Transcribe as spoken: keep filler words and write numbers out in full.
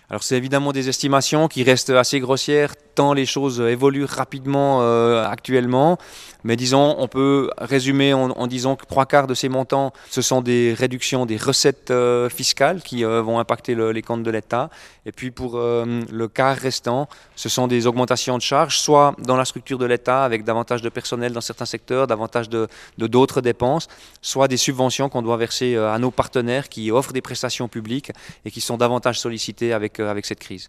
Alors c'est évidemment des estimations qui restent assez grossières tant les choses évoluent rapidement euh, actuellement. Mais disons, on peut résumer en, en disant que trois quarts de ces montants, ce sont des réductions des recettes euh, fiscales qui euh, vont impacter le- les comptes de l'État. Et puis pour euh, le quart restant, ce sont des augmentations de charges, soit dans la structure de l'État avec davantage de personnel dans certains secteurs, davantage de de d'autres dépenses, soit des subventions qu'on doit verser euh, à nos partenaires qui offrent des prestations publiques et qui sont davantage sollicités avec, euh, avec cette crise.